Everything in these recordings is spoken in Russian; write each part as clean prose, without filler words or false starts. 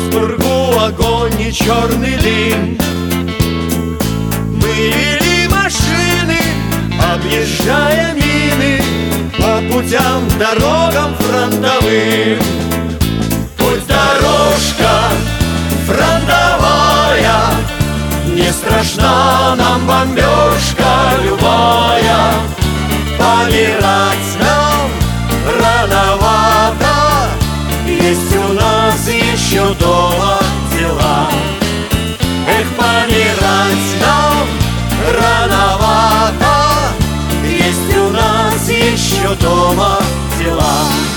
Дуйсбургу огонь и черный дым. Мы вели машины, объезжая мины, по путям, дорогам фронтовым. Путь дорожка фронтовая, не страшна нам бомбежка любая. Помирать нам рановато, есть у нас еще дома дела. Эх, помирать нам рановато, есть у нас еще дома дела.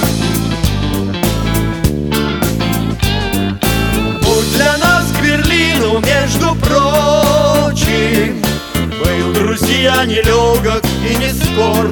Путь для нас к Берлину, между прочим, был, друзья, нелегок и не скор.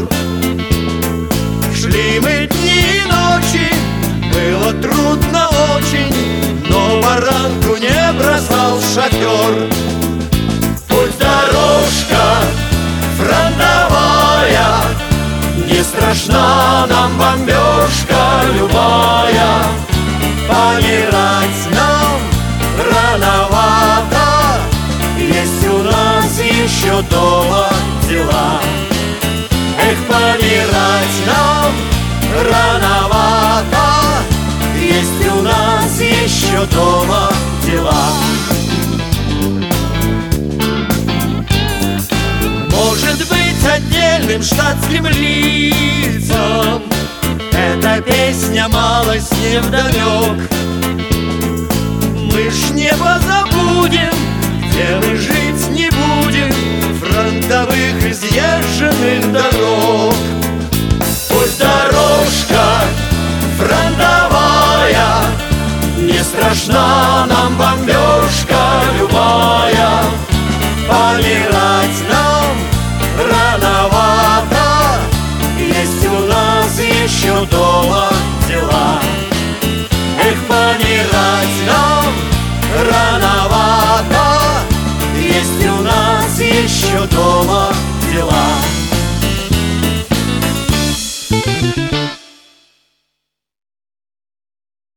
Шли мы дни и ночи, было трудно очень, но баранку не бросал шофер. Путь дорожка фронтовая, не страшна нам бомбежка любая. Помирать нам рановато, есть у нас еще дома дела. Эх, помирать нам рановато, есть у нас еще дома дела. Может быть, отдельным штатским лицам эта песня малость невдомек. Мы ж небо забудем, где мы жить не будем, фронтовых изъезженных дорог. Пусть дорожка фронтовая, не страшна нам бомбежка любая. Помирать нам рановато, есть у нас еще дома дела. Эх, помирать нам рановато, есть у нас еще дома дела.